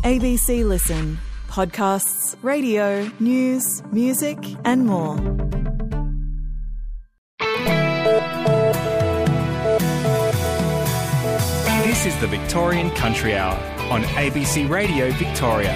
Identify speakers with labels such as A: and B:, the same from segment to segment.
A: ABC Listen. Podcasts, radio, news, music and more.
B: This is the Victorian Country Hour on ABC Radio Victoria.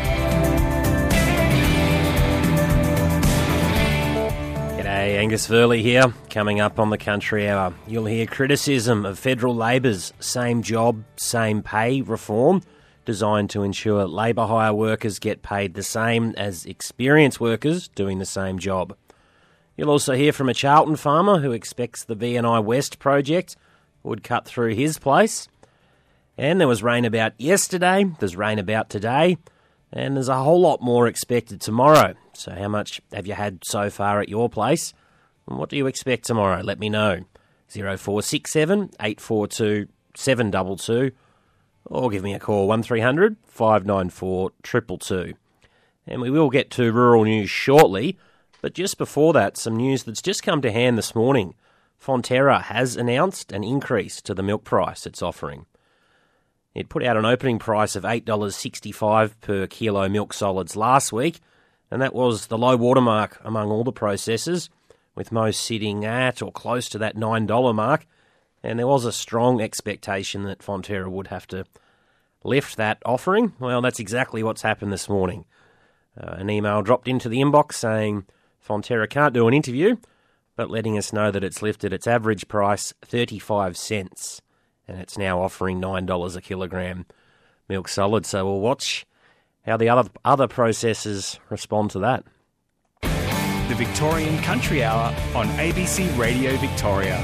C: G'day, Angus Verley here. Coming up on the Country Hour, you'll hear criticism of federal Labor's same job, same pay reform designed to ensure labour hire workers get paid the same as experienced workers doing the same job. You'll also hear from a Charlton farmer who expects the VNI West project would cut through his place. And there was rain about yesterday, there's rain about today, and there's a whole lot more expected tomorrow. So how much have you had so far at your place? And what do you expect tomorrow? Let me know. 0467 842 722 or give me a call 1300 594 222. And we will get to rural news shortly, but just before that, some news that's just come to hand this morning. Fonterra has announced an increase to the milk price it's offering. It put out an opening price of $8.65 per kilo milk solids last week, and that was the low watermark among all the processors, with most sitting at or close to that $9 mark, and there was a strong expectation that Fonterra would have to lift that offering. Well, that's exactly what's happened this morning. An email dropped into the inbox saying Fonterra can't do an interview, but letting us know that it's lifted its average price 35 cents, and it's now offering $9 a kilogram milk solid. So we'll watch how the other processors respond to that.
B: The Victorian Country Hour on ABC Radio Victoria.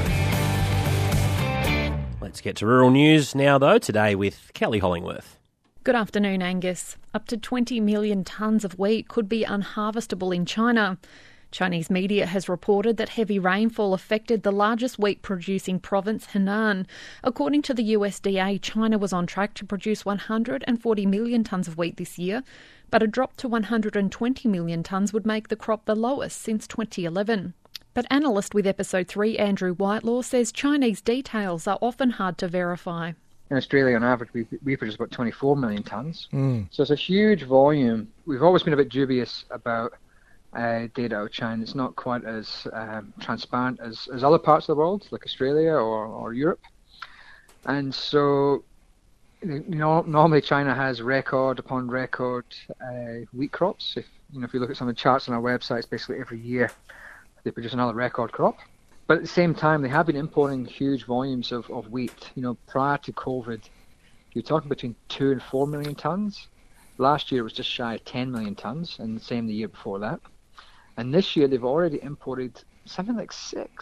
C: Let's get to rural news now, though, today with Kelly Hollingworth.
D: Good afternoon, Angus. Up to 20 million tonnes of wheat could be unharvestable in China. Chinese media has reported that heavy rainfall affected the largest wheat-producing province, Henan. According to the USDA, China was on track to produce 140 million tonnes of wheat this year, but a drop to 120 million tonnes would make the crop the lowest since 2011. But analyst with Episode 3, Andrew Whitelaw, says Chinese details are often hard to verify.
E: In Australia, on average, we produce about 24 million tonnes. So it's a huge volume. We've always been a bit dubious about data out of China. It's not quite as transparent as other parts of the world, like Australia or Europe. And so, normally China has record upon record wheat crops. If you look at some of the charts on our websites, basically every year they produce another record crop. But at the same time, they have been importing huge volumes of wheat. Prior to COVID, you're talking between 2 and 4 million tonnes. Last year it was just shy of 10 million tonnes, and the same the year before that. And this year they've already imported something like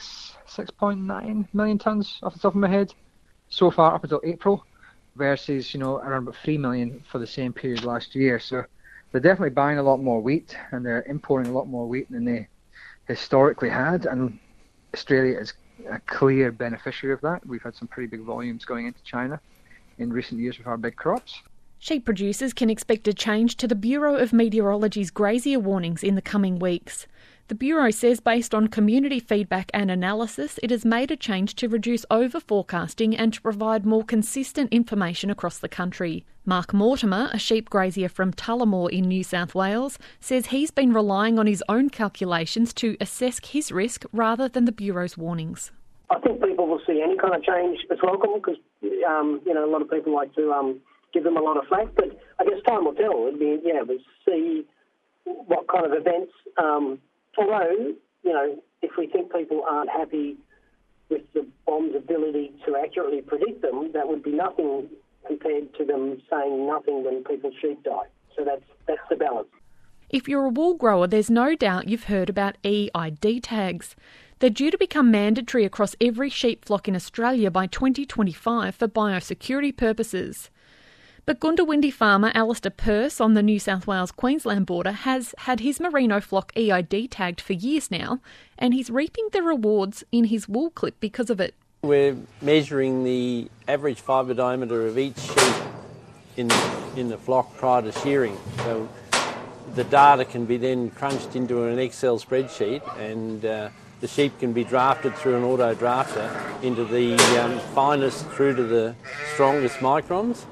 E: 6.9 million tonnes off the top of my head so far up until April, versus around about 3 million for the same period last year. So they're definitely buying a lot more wheat, and they're importing a lot more wheat than they historically had, and Australia is a clear beneficiary of that. We've had some pretty big volumes going into China in recent years with our big crops.
D: Sheep producers can expect a change to the Bureau of Meteorology's grazier warnings in the coming weeks. The Bureau says based on community feedback and analysis, it has made a change to reduce over-forecasting and to provide more consistent information across the country. Mark Mortimer, a sheep grazier from Tullamore in New South Wales, says he's been relying on his own calculations to assess his risk rather than the Bureau's warnings.
F: I think people will see any kind of change as welcome because, a lot of people like to give them a lot of flack, but I guess time will tell. We'll see what kind of events, although, if we think people aren't happy with the bomb's ability to accurately predict them, that would be nothing compared to them saying nothing when people's sheep die. So that's the balance.
D: If you're a wool grower, there's no doubt you've heard about EID tags. They're due to become mandatory across every sheep flock in Australia by 2025 for biosecurity purposes. But Goondiwindi farmer Alistair Pearce on the New South Wales-Queensland border has had his merino flock EID tagged for years now, and he's reaping the rewards in his wool clip because of it.
G: We're measuring the average fibre diameter of each sheep in the flock prior to shearing. So the data can be then crunched into an Excel spreadsheet, and the sheep can be drafted through an auto drafter into the finest through to the strongest microns.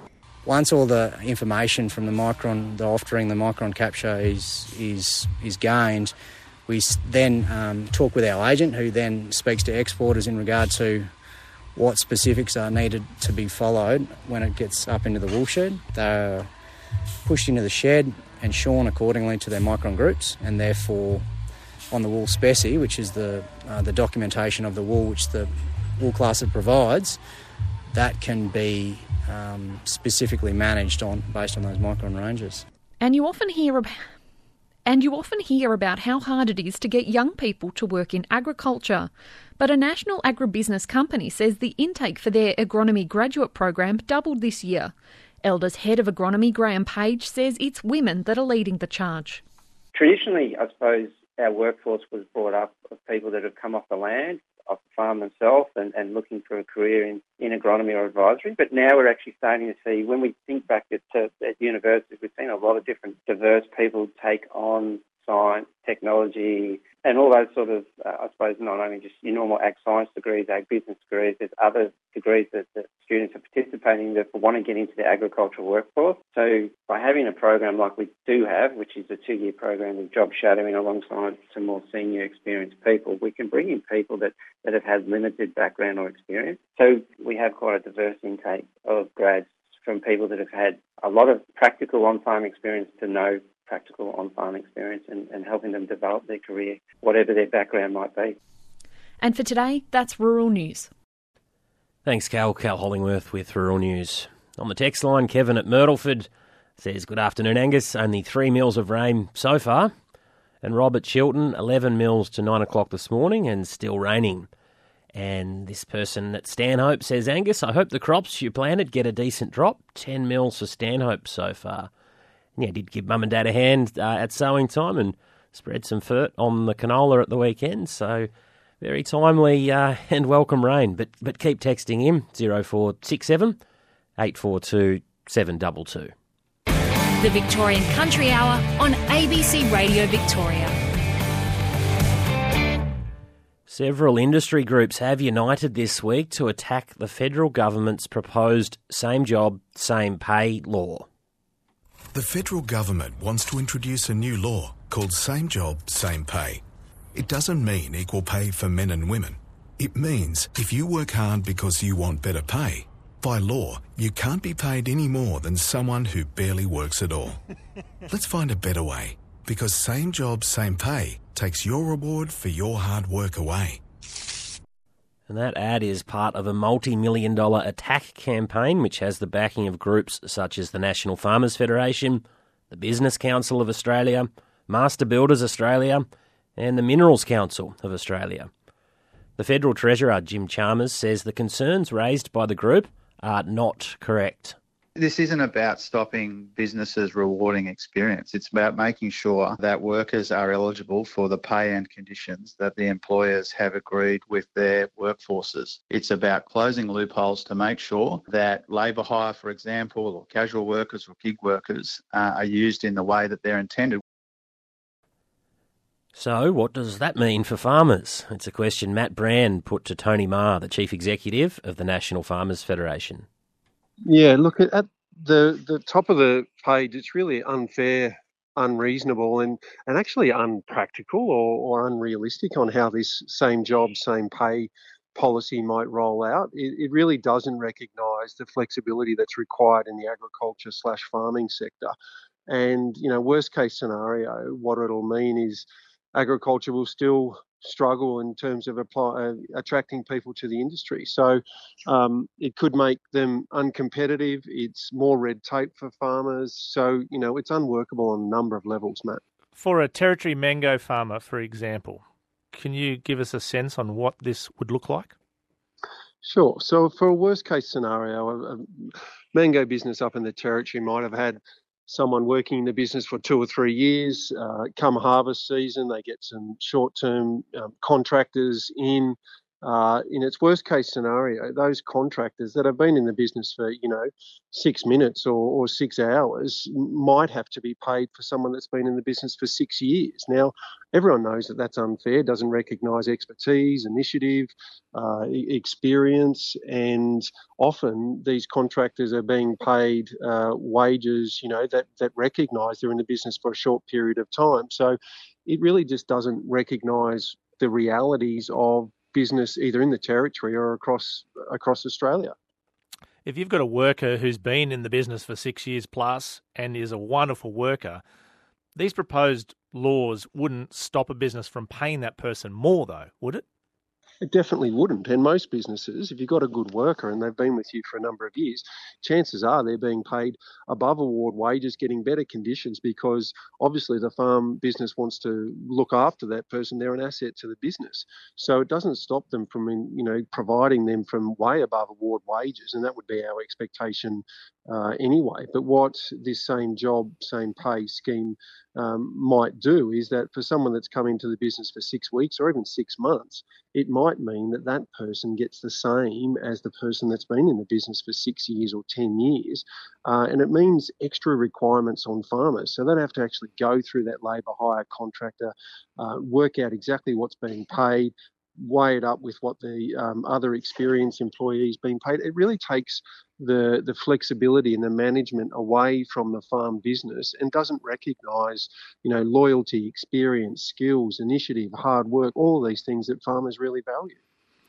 H: once all the information from the aftering, the micron capture is gained, we then talk with our agent, who then speaks to exporters in regard to what specifics are needed to be followed when it gets up into the wool shed. They're pushed into the shed and shorn accordingly to their micron groups, and therefore on the wool specie, which is the documentation of the wool which the wool classer provides, that can be specifically managed based on those micron ranges.
D: And you often hear about how hard it is to get young people to work in agriculture. But a national agribusiness company says the intake for their agronomy graduate program doubled this year. Elders head of agronomy, Graham Page, says it's women that are leading the charge.
I: Traditionally, I suppose, our workforce was brought up of people that have come off the land, off the farm themselves, and looking for a career in agronomy or advisory. But now we're actually starting to see, when we think back at universities, we've seen a lot of different diverse people take on science, technology, and all those sort of, I suppose, not only just your normal ag science degrees, ag business degrees, there's other degrees that students are participating that want to get into the agricultural workforce. So by having a program like we do have, which is a 2-year program of job shadowing alongside some more senior experienced people, we can bring in people that have had limited background or experience. So we have quite a diverse intake of grads from people that have had a lot of practical on-farm experience to no practical on-farm experience, and helping them develop their career, whatever their background might be.
D: And for today, that's Rural News.
C: Thanks, Cal. Cal Hollingworth with Rural News. On the text line, Kevin at Myrtleford says, "Good afternoon, Angus. Only 3 mils of rain so far." And Rob at Chilton, 11 mils to 9 o'clock this morning and still raining. And this person at Stanhope says, "Angus, I hope the crops you planted get a decent drop. 10 mils for Stanhope so far." Yeah, did give Mum and Dad a hand at sowing time and spread some fert on the canola at the weekend. So very timely and welcome rain. But keep texting him, 0467 842 722.
J: The Victorian Country Hour on ABC Radio Victoria.
C: Several industry groups have united this week to attack the federal government's proposed same job, same pay law.
K: The federal government wants to introduce a new law called Same Job, Same Pay. It doesn't mean equal pay for men and women. It means if you work hard because you want better pay, by law, you can't be paid any more than someone who barely works at all. Let's find a better way, because Same Job, Same Pay takes your reward for your hard work away.
C: And that ad is part of a multi-million-dollar attack campaign which has the backing of groups such as the National Farmers Federation, the Business Council of Australia, Master Builders Australia and the Minerals Council of Australia. The Federal Treasurer, Jim Chalmers, says the concerns raised by the group are not correct.
L: This isn't about stopping businesses rewarding experience. It's about making sure that workers are eligible for the pay and conditions that the employers have agreed with their workforces. It's about closing loopholes to make sure that labour hire, for example, or casual workers or gig workers are used in the way that they're intended.
C: So what does that mean for farmers? It's a question Matt Brand put to Tony Maher, the Chief Executive of the National Farmers Federation.
M: Yeah, look, at the top of the page, it's really unfair, unreasonable and actually unpractical or unrealistic on how this same job, same pay policy might roll out. It really doesn't recognise the flexibility that's required in the agriculture/farming sector. And, worst case scenario, what it'll mean is agriculture will still struggle in terms of attracting people to the industry. So it could make them uncompetitive. It's more red tape for farmers. So, it's unworkable on a number of levels, Matt.
N: For a territory mango farmer, for example, can you give us a sense on what this would look like?
M: Sure. So for a worst case scenario, a mango business up in the territory might have had someone working in the business for 2 or 3 years. Come harvest season, they get some short-term contractors in in its worst case scenario, those contractors that have been in the business for, 6 minutes or 6 hours might have to be paid for someone that's been in the business for 6 years. Now, everyone knows that that's unfair, doesn't recognise expertise, initiative, experience, and often these contractors are being paid wages, that recognise they're in the business for a short period of time. So it really just doesn't recognise the realities of business either in the territory or across Australia.
N: If you've got a worker who's been in the business for 6 years plus and is a wonderful worker, these proposed laws wouldn't stop a business from paying that person more, though, would it?
M: It definitely wouldn't. And most businesses, if you've got a good worker and they've been with you for a number of years, chances are they're being paid above award wages, getting better conditions, because obviously the farm business wants to look after that person. They're an asset to the business. So it doesn't stop them from, providing them from way above award wages. And that would be our expectation anyway. But what this same job, same pay scheme might do is that for someone that's come into the business for 6 weeks or even 6 months, it might mean that that person gets the same as the person that's been in the business for 6 years or 10 years. And it means extra requirements on farmers. So they have to actually go through that labour hire contractor, work out exactly what's being paid, weigh it up with what the other experienced employees being paid. It really takes the flexibility and the management away from the farm business and doesn't recognise, loyalty, experience, skills, initiative, hard work, all of these things that farmers really value.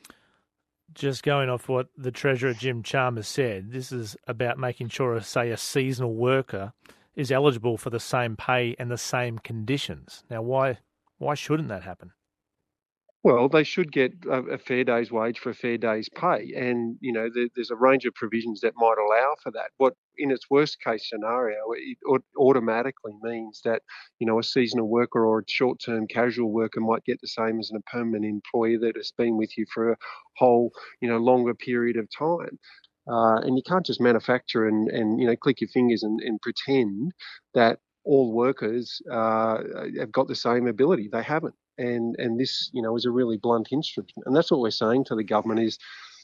N: Just going off what the Treasurer Jim Chalmers said, this is about making sure, say, a seasonal worker is eligible for the same pay and the same conditions. Now, why shouldn't that happen?
M: Well, they should get a fair day's wage for a fair day's pay. And, there's a range of provisions that might allow for that. What, in its worst case scenario, it automatically means that, a seasonal worker or a short-term casual worker might get the same as a permanent employee that has been with you for a whole, longer period of time. And you can't just manufacture and click your fingers and pretend that all workers have got the same ability. They haven't. And this, is a really blunt instrument. And that's what we're saying to the government is,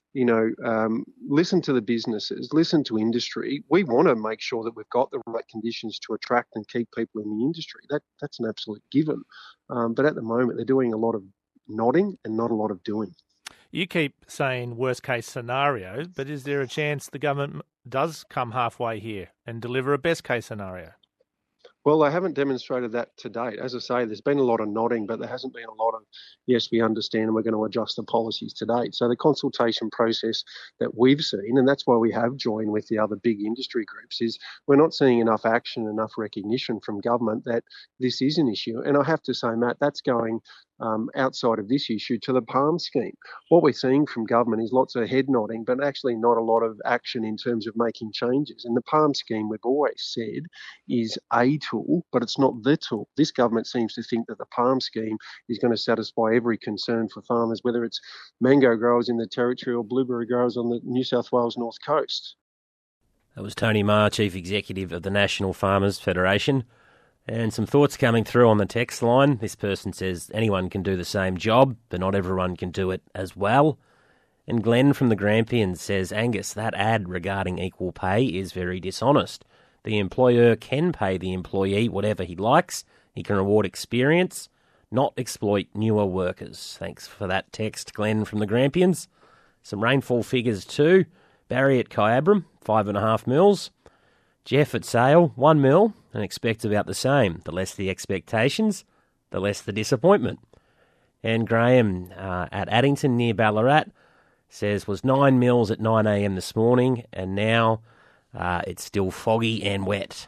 M: listen to the businesses, listen to industry. We want to make sure that we've got the right conditions to attract and keep people in the industry. That's an absolute given. But at the moment, they're doing a lot of nodding and not a lot of doing.
N: You keep saying worst case scenario, but is there a chance the government does come halfway here and deliver a best case scenario?
M: Well, they haven't demonstrated that to date. As I say, there's been a lot of nodding, but there hasn't been a lot of, yes, we understand and we're going to adjust the policies to date. So the consultation process that we've seen, and that's why we have joined with the other big industry groups, is we're not seeing enough action, enough recognition from government that this is an issue. And I have to say, Matt, that's going outside of this issue to the PALM scheme. What we're seeing from government is lots of head nodding, but actually not a lot of action in terms of making changes. And the PALM scheme, we've always said, is a tool, but it's not the tool. This government seems to think that the PALM scheme is going to satisfy every concern for farmers, whether it's mango growers in the territory or blueberry growers on the New South Wales North Coast.
C: That was Tony Maher, Chief Executive of the National Farmers Federation. And some thoughts coming through on the text line. This person says anyone can do the same job, but not everyone can do it as well. And Glenn from the Grampians says, Angus, that ad regarding equal pay is very dishonest. The employer can pay the employee whatever he likes. He can reward experience, not exploit newer workers. Thanks for that text, Glenn from the Grampians. Some rainfall figures too. Barry at Kyabram, 5.5 mils. Jeff at Sale, 1 mil, and expect about the same. The less the expectations, the less the disappointment. And Graham at Addington near Ballarat says was 9 mils at 9 a.m. this morning, and now it's still foggy and wet.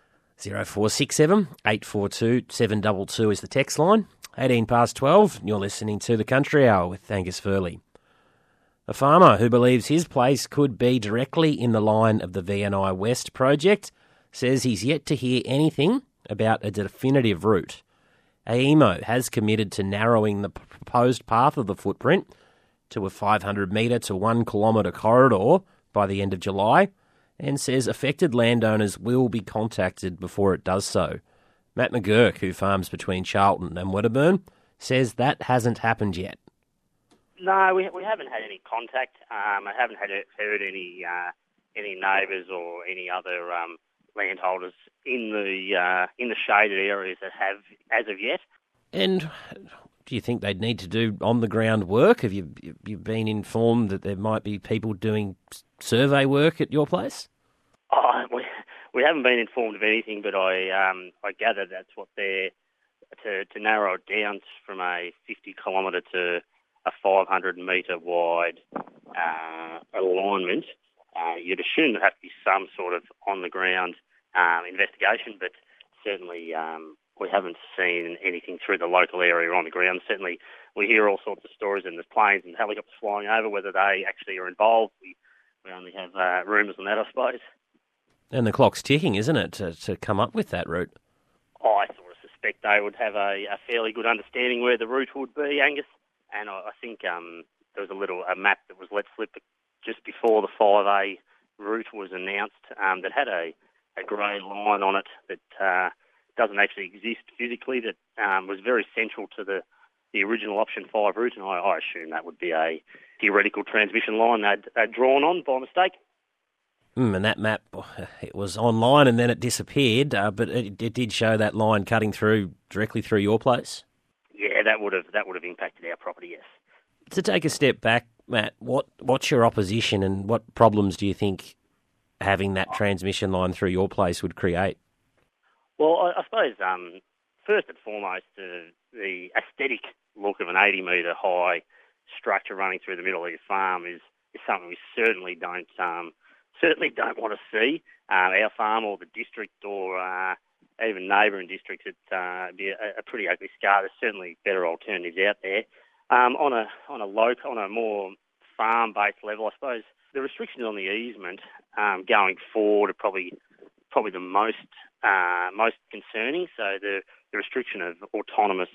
C: 0467 842 722 is the text line. 18 past 12, you're listening to The Country Hour with Angus Furley. A farmer who believes his place could be directly in the line of the VNI West project says he's yet to hear anything about a definitive route. AEMO has committed to narrowing the proposed path of the footprint to a 500-metre to 1 kilometre corridor by the end of July and says affected landowners will be contacted before it does so. Matt McGurk, who farms between Charlton and Wedderburn, says that hasn't happened yet.
O: No, we haven't had any contact. I haven't heard any neighbours or any other landholders in the shaded areas that have as of yet.
C: And do you think they'd need to do on-the-ground work? Have you been informed that there might be people doing survey work at your place?
O: Oh, we haven't been informed of anything, but I gather that's what they're to narrow it down from a 50-kilometre to a 500-metre wide alignment. You'd assume there'd have to be some sort of on-the-ground investigation, but certainly we haven't seen anything through the local area on the ground. Certainly we hear all sorts of stories, and there's planes and helicopters flying over. Whether they actually are involved, we only have rumours on that, I suppose.
C: And the clock's ticking, isn't it, to come up with that route?
O: I sort of suspect they would have a fairly good understanding where the route would be, Angus. And I think there was a map that was let slip just before the 5A route was announced that had a grey line on it that doesn't actually exist physically, that was very central to the original Option 5 route, and I assume that would be a theoretical transmission line they'd drawn on by mistake.
C: And that map, it was online and then it disappeared, but it did show that line cutting through directly through your place?
O: Yeah, that would have impacted our property, yes.
C: To take a step back, Matt, what's your opposition and what problems do you think having that transmission line through your place would create?
O: Well, I suppose first and foremost, the aesthetic look of an 80-metre high structure running through the middle of your farm is something we certainly don't want to see. Our farm or the district or even neighbouring districts, it'd be a pretty ugly scar. There's certainly better alternatives out there. On a more farm-based level, I suppose the restrictions on the easement going forward are probably the most concerning. So the restriction of autonomous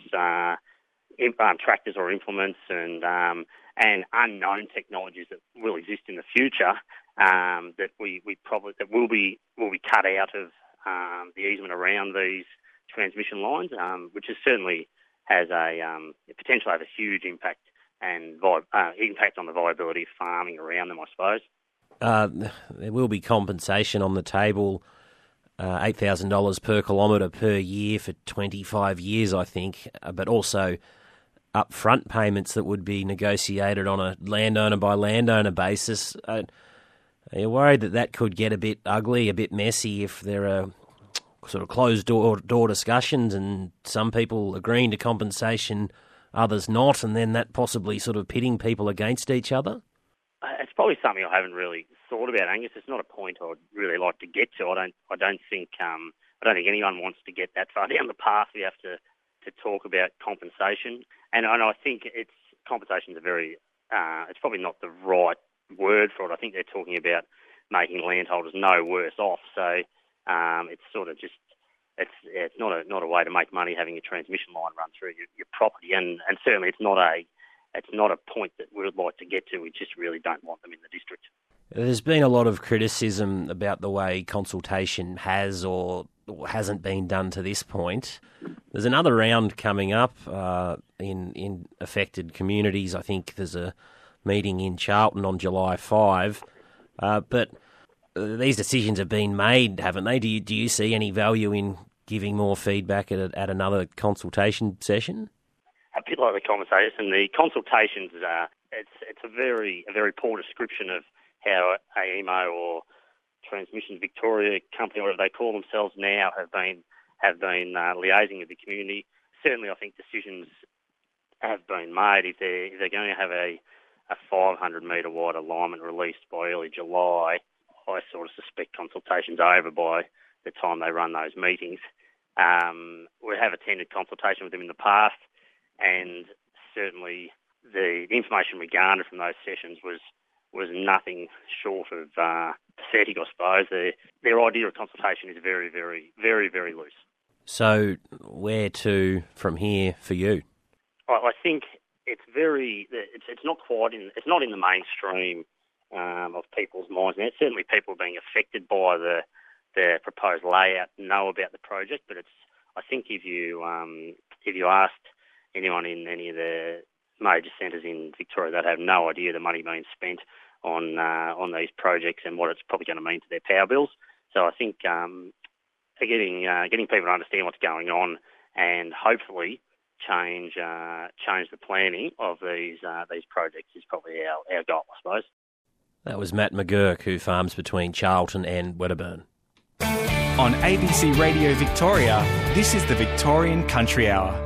O: tractors or implements and unknown technologies that will exist in the future that will be cut out of the easement around these transmission lines, which is certainly has a potential have a huge impact and impact on the viability of farming around them, I suppose.
C: There will be compensation on the table, $8,000 per kilometre per year for 25 years, I think, but also upfront payments that would be negotiated on a landowner-by-landowner basis. Are you worried that could get a bit ugly, a bit messy if there are sort of closed-door discussions and some people agreeing to compensation, others not, and then that possibly sort of pitting people against each other?
O: It's probably something I haven't really thought about, Angus. It's not a point I'd really like to get to. I don't think anyone wants to get that far down the path. We have to talk about compensation, and I think compensation's it's probably not the right word for it. I think they're talking about making landholders no worse off. So it's sort of just it's not a way to make money having a transmission line run through your property, and certainly it's not a point that we would like to get to. We just really don't want them in the district.
C: There's been a lot of criticism about the way consultation has or hasn't been done to this point. There's another round coming up in affected communities. I think there's a meeting in Charlton on July 5. But these decisions have been made, haven't they? Do you see any value in giving more feedback at another consultation session?
O: A bit like the conversation. The consultations, it's a very poor description of how AEMO or Transmission Victoria Company, or whatever they call themselves now, have been liaising with the community. Certainly, I think decisions have been made. If they're going to have a 500-metre wide alignment released by early July, I sort of suspect consultation's over by the time they run those meetings. We have attended consultation with them in the past, and certainly the information we garnered from those sessions was nothing short of pathetic, I suppose. Their idea of consultation is very, very, very, very loose. So where to from here for you? I think it's not in the mainstream of people's minds. Now, certainly people being affected by the proposed layout know about the project, but I think if you asked anyone in any of the major centres in Victoria that have no idea the money being spent on these projects and what it's probably going to mean to their power bills. So I think getting people to understand what's going on and hopefully change the planning of these projects is probably our goal, I suppose.
C: That was Matt McGurk, who farms between Charlton and Wedderburn.
B: On ABC Radio Victoria, this is the Victorian Country Hour.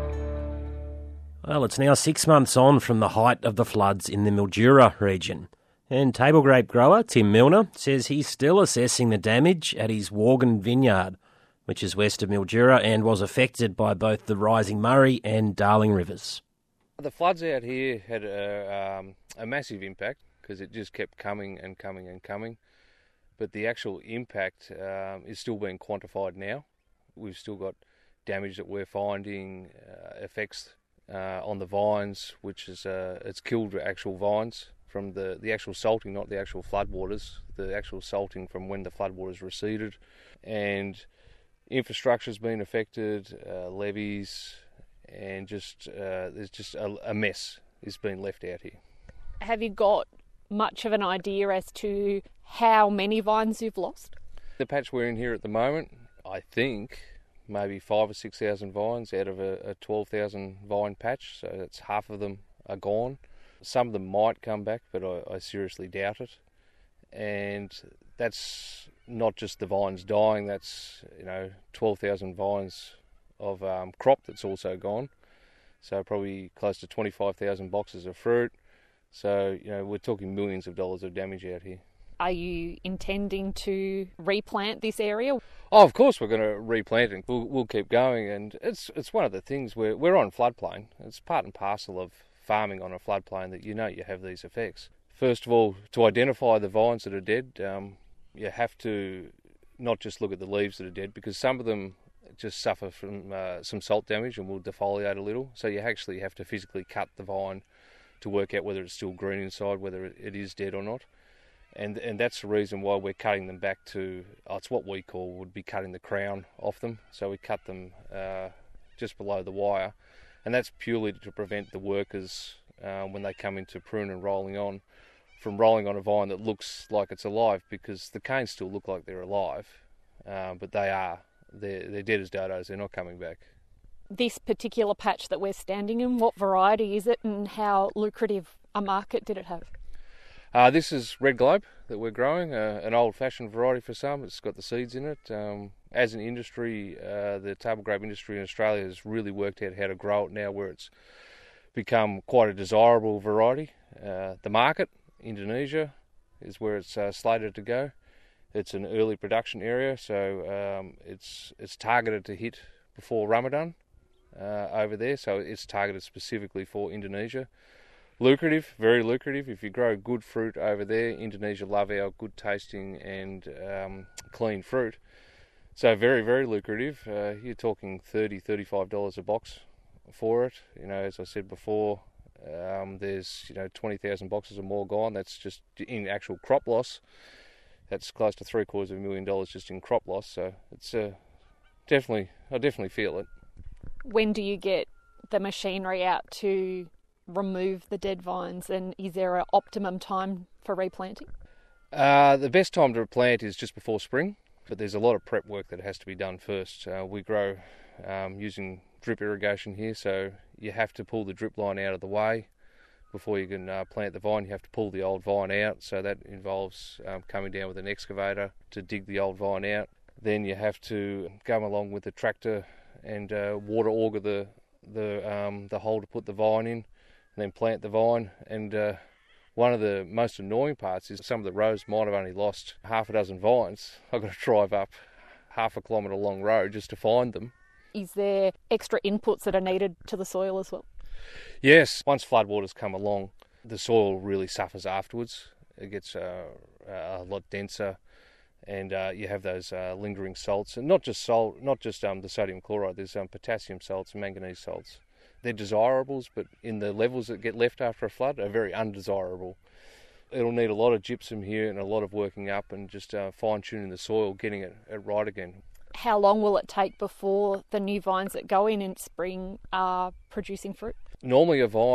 C: Well, it's now 6 months on from the height of the floods in the Mildura region. And table grape grower Tim Milner says he's still assessing the damage at his Worgan vineyard, which is west of Mildura and was affected by both the rising Murray and Darling rivers.
P: The floods out here had a massive impact because it just kept coming and coming and coming. But the actual impact is still being quantified now. We've still got damage that we're finding, effects on the vines, which is it's killed actual vines from the actual salting, not the actual floodwaters, the actual salting from when the floodwaters receded. And infrastructure's been affected, levees, and there's just a mess is being left out here.
D: Have you got much of an idea as to how many vines you've lost?
P: The patch we're in here at the moment, I think maybe 5,000 or 6,000 vines out of a 12,000 vine patch, so that's half of them are gone. Some of them might come back, but I seriously doubt it. And that's not just the vines dying, that's 12,000 vines of crop that's also gone. So probably close to 25,000 boxes of fruit. So, we're talking millions of dollars of damage out here.
D: Are you intending to replant this area?
P: Oh, of course we're going to replant it. We'll keep going, and it's one of the things we're on floodplain. It's part and parcel of farming on a floodplain that you have these effects. First of all, to identify the vines that are dead, you have to not just look at the leaves that are dead, because some of them just suffer from some salt damage and will defoliate a little. So you actually have to physically cut the vine to work out whether it's still green inside, whether it is dead or not. And that's the reason why we're cutting them back to, it's what we would be cutting the crown off them. So we cut them just below the wire. And that's purely to prevent the workers, when they come into prune and rolling on, from rolling on a vine that looks like it's alive, because the canes still look like they're alive, but they are. They're dead as dodos, they're not coming back.
D: This particular patch that we're standing in, what variety is it and how lucrative a market did it have?
P: This is Red Globe that we're growing, an old-fashioned variety for some. It's got the seeds in it. As an industry, the table grape industry in Australia has really worked out how to grow it now, where it's become quite a desirable variety. The market, Indonesia, is where it's slated to go. It's an early production area, so it's targeted to hit before Ramadan over there, so it's targeted specifically for Indonesia. Lucrative, very lucrative. If you grow good fruit over there, Indonesia love our good tasting and clean fruit. So very, very lucrative. You're talking $30, $35 a box for it. As I said before, there's 20,000 boxes or more gone. That's just in actual crop loss. That's close to $750,000 just in crop loss. So it's I definitely feel it.
D: When do you get the machinery out to remove the dead vines, and is there an optimum time for replanting?
P: The best time to replant is just before spring, but there's a lot of prep work that has to be done first. We grow using drip irrigation here, so you have to pull the drip line out of the way before you can plant the vine. You have to pull the old vine out, so that involves coming down with an excavator to dig the old vine out. Then you have to come along with the tractor and water auger the hole to put the vine in, and then plant the vine. And one of the most annoying parts is some of the rows might have only lost half a dozen vines. I've got to drive up half a kilometre long road just to find them.
D: Is there extra inputs that are needed to the soil as well?
P: Yes, once floodwaters come along, the soil really suffers afterwards. It gets a lot denser, and you have those lingering salts, and not just salt, not just the sodium chloride. There's potassium salts and manganese salts. They're desirables, but in the levels that get left after a flood are very undesirable. It'll need a lot of gypsum here and a lot of working up and just fine-tuning the soil, getting it right again.
D: How long will it take before the new vines that go in spring are producing fruit?
P: Normally a vine,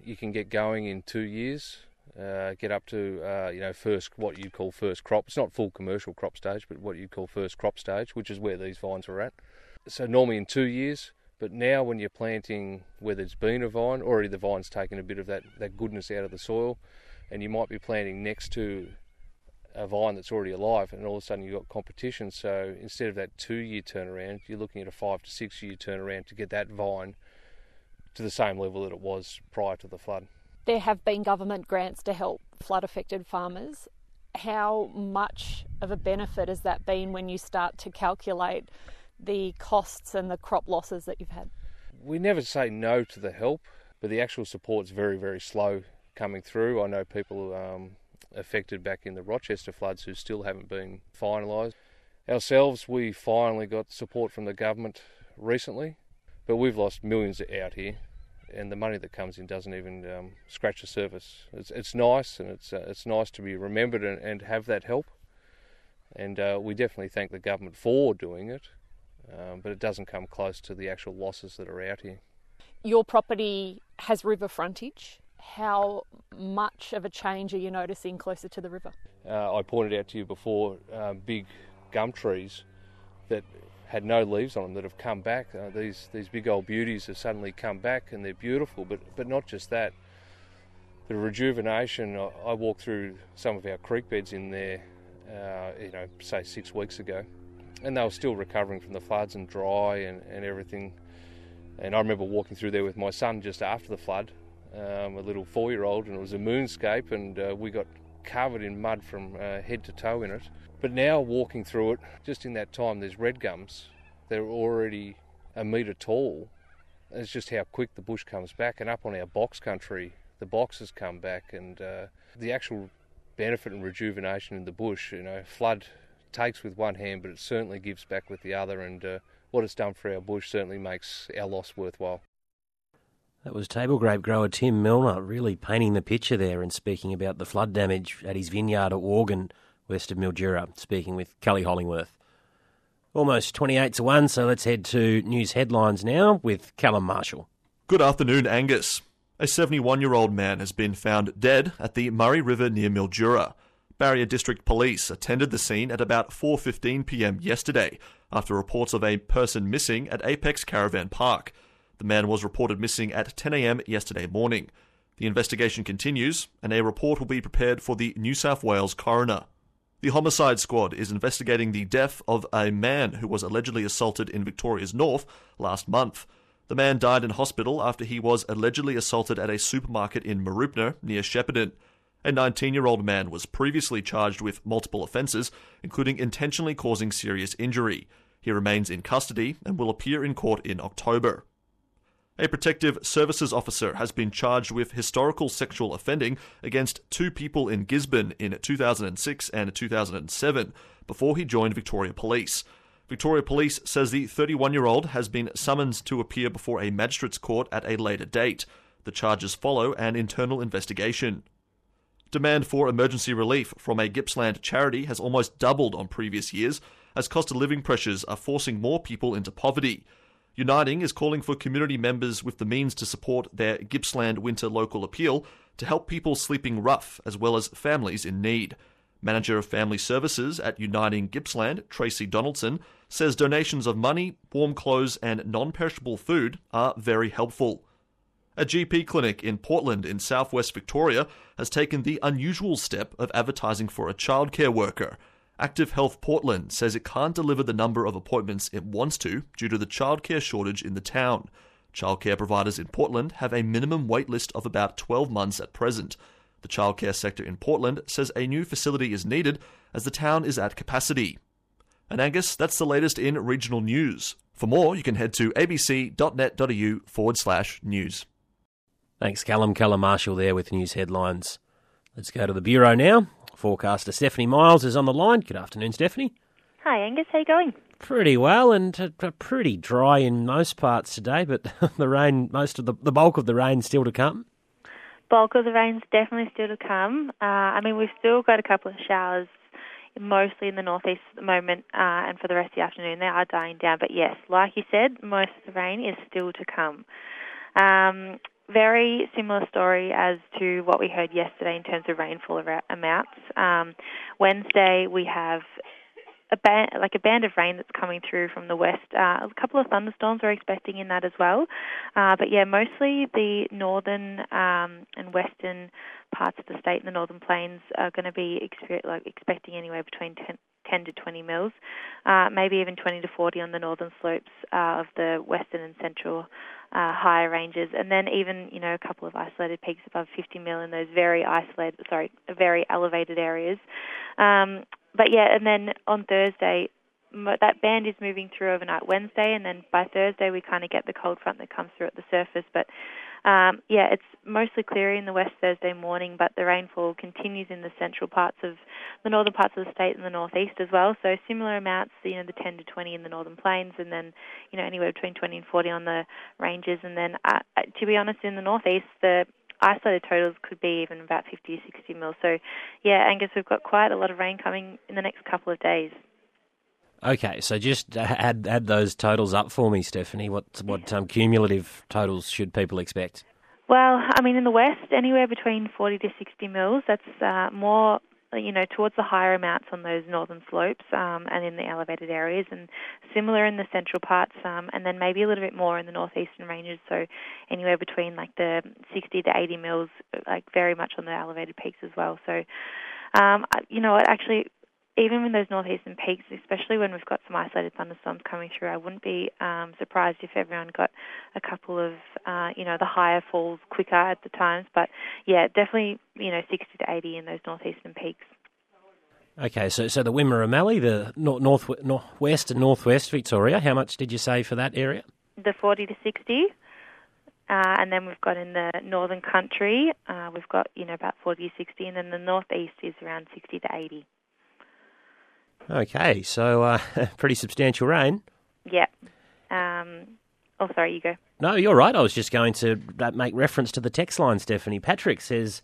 P: you can get going in 2 years, get up to first, what you call first crop. It's not full commercial crop stage, but what you call first crop stage, which is where these vines are at. So normally in 2 years, but now when you're planting where there's been a vine, already the vine's taken a bit of that goodness out of the soil, and you might be planting next to a vine that's already alive, and all of a sudden you've got competition. So instead of that 2 year turnaround, you're looking at a 5 to 6 year turnaround to get that vine to the same level that it was prior to the flood.
D: There have been government grants to help flood-affected farmers. How much of a benefit has that been when you start to calculate the costs and the crop losses that you've had?
P: We never say no to the help, but the actual support's very, very slow coming through. I know people affected back in the Rochester floods who still haven't been finalised. Ourselves, we finally got support from the government recently, but we've lost millions out here, and the money that comes in doesn't even scratch the surface. It's nice, and it's nice to be remembered and have that help, and we definitely thank the government for doing it, but it doesn't come close to the actual losses that are out here.
D: Your property has river frontage. How much of a change are you noticing closer to the river?
P: I pointed out to you before big gum trees that had no leaves on them that have come back. These big old beauties have suddenly come back, and they're beautiful, but not just that. The rejuvenation, I walked through some of our creek beds in there, say 6 weeks ago, and they were still recovering from the floods and dry and everything. And I remember walking through there with my son just after the flood, a little 4-year-old, and it was a moonscape, and we got covered in mud from head to toe in it. But now walking through it, just in that time, there's red gums. They're already a metre tall. It's just how quick the bush comes back. And up on our box country, the boxes come back, and the actual benefit and rejuvenation in the bush, flood takes with one hand, but it certainly gives back with the other, and what it's done for our bush certainly makes our loss worthwhile.
C: That was table grape grower Tim Milner really painting the picture there and speaking about the flood damage at his vineyard at Worgan, west of Mildura, speaking with Kelly Hollingworth. Almost 28 to 1, so let's head to news headlines now with Callum Marshall.
Q: Good afternoon, Angus. A 71-year-old man has been found dead at the Murray River near Mildura. Barrier District Police attended the scene at about 4:15 p.m. yesterday after reports of a person missing at Apex Caravan Park. The man was reported missing at 10 a.m. yesterday morning. The investigation continues, and a report will be prepared for the New South Wales coroner. The Homicide Squad is investigating the death of a man who was allegedly assaulted in Victoria's North last month. The man died in hospital after he was allegedly assaulted at a supermarket in Mooroopna near Shepparton. A 19-year-old man was previously charged with multiple offences, including intentionally causing serious injury. He remains in custody and will appear in court in October. A protective services officer has been charged with historical sexual offending against 2 people in Gisborne in 2006 and 2007 before he joined Victoria Police. Victoria Police says the 31-year-old has been summoned to appear before a magistrate's court at a later date. The charges follow an internal investigation. Demand for emergency relief from a Gippsland charity has almost doubled on previous years as cost of living pressures are forcing more people into poverty. Uniting is calling for community members with the means to support their Gippsland Winter Local Appeal to help people sleeping rough as well as families in need. Manager of Family Services at Uniting Gippsland, Tracy Donaldson, says donations of money, warm clothes and non-perishable food are very helpful. A GP clinic in Portland in southwest Victoria has taken the unusual step of advertising for a childcare worker. Active Health Portland says it can't deliver the number of appointments it wants to due to the childcare shortage in the town. Childcare providers in Portland have a minimum wait list of about 12 months at present. The childcare sector in Portland says a new facility is needed as the town is at capacity. And Angus, that's the latest in regional news. For more, you can head to abc.net.au/news.
C: Thanks, Callum Marshall there with news headlines. Let's go to the Bureau now. Forecaster Stephanie Miles is on the line. Good afternoon, Stephanie.
R: Hi, Angus. How you going?
C: Pretty well, and pretty dry in most parts today, but the rain, the bulk of the rain still to come.
R: Bulk of the rain's definitely still to come. We've still got a couple of showers, mostly in the northeast at the moment, and for the rest of the afternoon they are dying down. But yes, like you said, most of the rain is still to come. very similar story as to what we heard yesterday in terms of rainfall amounts. Wednesday we have a band of rain that's coming through from the west. A couple of thunderstorms we're expecting in that as well. But yeah, mostly the northern and western parts of the state and the northern plains are going to be expecting anywhere between 10 to 20 mils, maybe even 20 to 40 on the northern slopes of the western and central higher ranges, and then even a couple of isolated peaks above 50 mil in those very elevated areas. But yeah, and then on Thursday, that band is moving through overnight Wednesday, and then by Thursday we kind of get the cold front that comes through at the surface. But yeah, it's mostly clear in the west Thursday morning, but the rainfall continues in the central parts of the northern parts of the state and the northeast as well. So similar amounts, the 10 to 20 in the northern plains, and then anywhere between 20 and 40 on the ranges. And then to be honest, in the northeast, the isolated totals could be even about 50 to 60 mil. So yeah, Angus, we've got quite a lot of rain coming in the next couple of days.
C: Okay, so just add those totals up for me, Stephanie. What cumulative totals should people expect?
R: Well, I mean, in the west, anywhere between 40 to 60 mils. That's more, towards the higher amounts on those northern slopes and in the elevated areas, and similar in the central parts, and then maybe a little bit more in the northeastern ranges. So anywhere between the 60 to 80 mils, very much on the elevated peaks as well. So, actually, even in those northeastern peaks, especially when we've got some isolated thunderstorms coming through, I wouldn't be surprised if everyone got a couple of, the higher falls quicker at the times. But yeah, definitely, 60 to 80 in those northeastern peaks.
C: Okay, so the Wimmera Mallee, the northwest and northwest Victoria, how much did you say for that area?
R: The 40 to 60. And then we've got in the northern country, we've got, about 40 to 60, and then the northeast is around 60 to 80.
C: Okay, so pretty substantial rain.
R: Yeah. Sorry, you go.
C: No, you're right. I was just going to make reference to the text line, Stephanie. Patrick says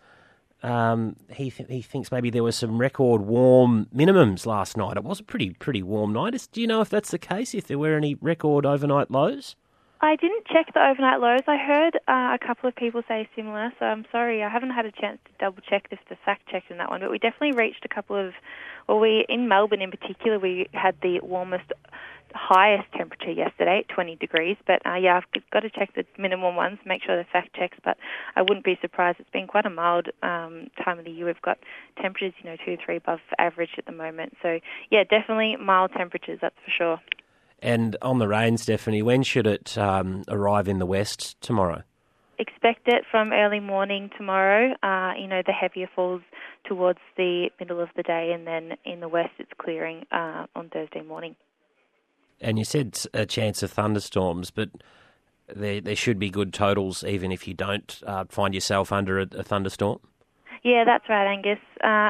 C: he thinks maybe there were some record warm minimums last night. It was a pretty warm night. Do you know if that's the case, if there were any record overnight lows?
R: I didn't check the overnight lows. I heard a couple of people say similar, so I'm sorry. I haven't had a chance to double-check this to fact-check in that one, but we definitely reached a couple of... in Melbourne in particular, we had the highest temperature yesterday at 20 degrees, but I've got to check the minimum ones, make sure they're fact-checked, but I wouldn't be surprised. It's been quite a mild time of the year. We've got temperatures, 2 or 3 above average at the moment. So, yeah, definitely mild temperatures, that's for sure.
C: And on the rain, Stephanie, when should it arrive in the west tomorrow?
R: Expect it from early morning tomorrow. The heavier falls towards the middle of the day, and then in the west it's clearing on Thursday morning. And
C: you said a chance of thunderstorms, but there should be good totals even if you don't find yourself under a thunderstorm?
R: Yeah, that's right, Angus.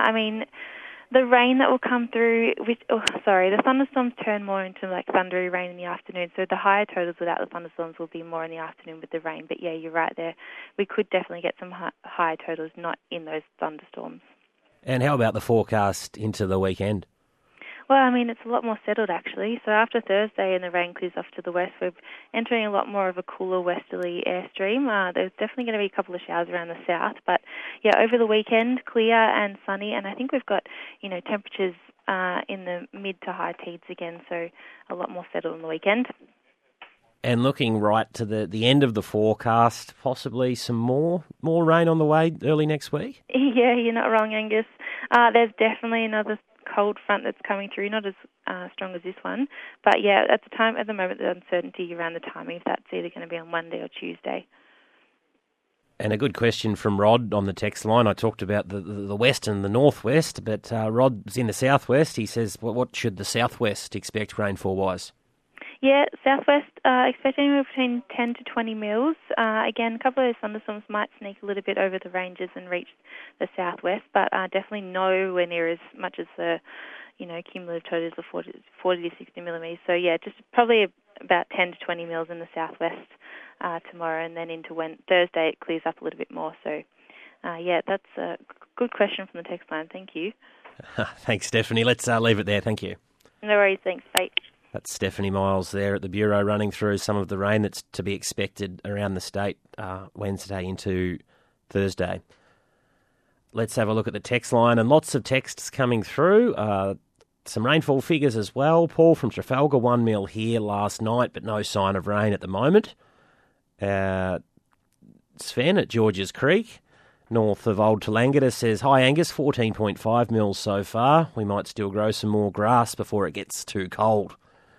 R: The rain that will come through, the thunderstorms turn more into thundery rain in the afternoon, so the higher totals without the thunderstorms will be more in the afternoon with the rain. But yeah, you're right there. We could definitely get some higher totals not in those thunderstorms.
C: And how about the forecast into the weekend?
R: Well, it's a lot more settled actually. So after Thursday and the rain clears off to the west, we're entering a lot more of a cooler westerly airstream. There's definitely going to be a couple of showers around the south. But yeah, over the weekend, clear and sunny. And I think we've got, temperatures in the mid to high teens again. So a lot more settled on the weekend.
C: And looking right to the end of the forecast, possibly some more rain on the way early next week?
R: Yeah, you're not wrong, Angus. There's definitely another cold front that's coming through, not as strong as this one. But yeah, at the moment, the uncertainty around the timing, if that's either going to be on Monday or Tuesday.
C: And a good question from Rod on the text line. I talked about the west and the northwest, but Rod's in the southwest. He says, what should the southwest expect rainfall-wise?
R: Yeah, southwest, expect anywhere between 10 to 20 mils. Again, a couple of those thunderstorms might sneak a little bit over the ranges and reach the southwest, but definitely nowhere near as much as the, cumulative totals of 40 to 60 millimetres. So yeah, just probably about 10 to 20 mils in the southwest tomorrow, and then into Thursday it clears up a little bit more. So yeah, that's a good question from the text line. Thank you.
C: Thanks, Stephanie. Let's leave it there. Thank you.
R: No worries. Thanks. Bye.
C: That's Stephanie Miles there at the Bureau running through some of the rain that's to be expected around the state Wednesday into Thursday. Let's have a look at the text line, and lots of texts coming through. Some rainfall figures as well. Paul from Trafalgar, 1 mil here last night, but no sign of rain at the moment. Sven at Georges Creek, north of Old Tallangatta, says, "Hi Angus, 14.5 mils so far. We might still grow some more grass before it gets too cold."